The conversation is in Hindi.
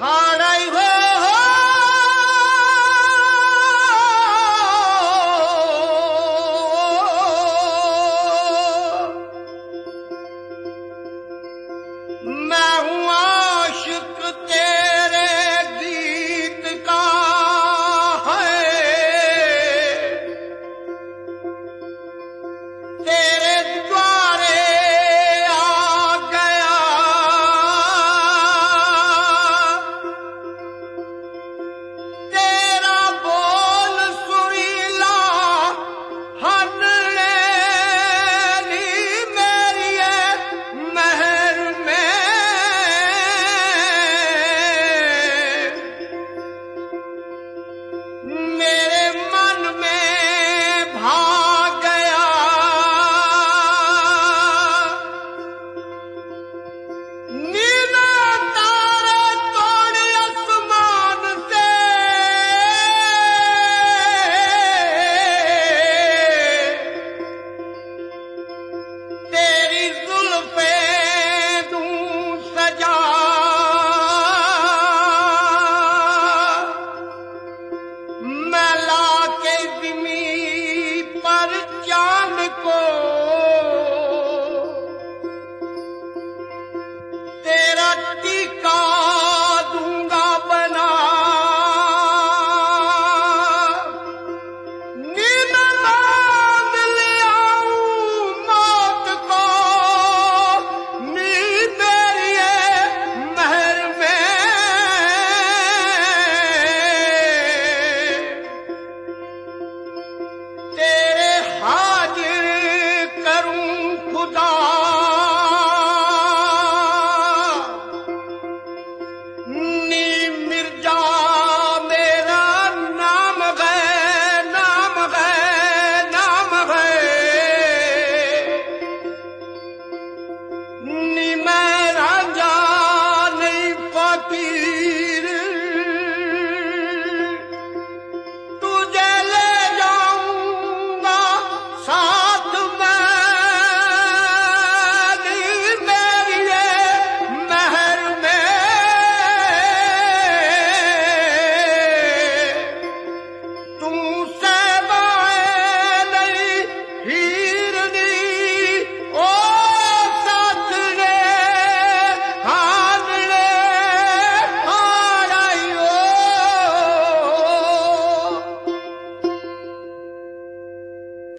हाड़ाई हो मैं हूँ आशिक तेरे गीत का है, तेरे द्वारे आ गया तेरा बोल सुरीला हंसने मेरी महर में मेरे मन में भाग गया नीला तारे तोड़े आसमान से तेरी जुल्फे दूं सजा मैं लाके ज़मीं पर चांद को तेरा टीका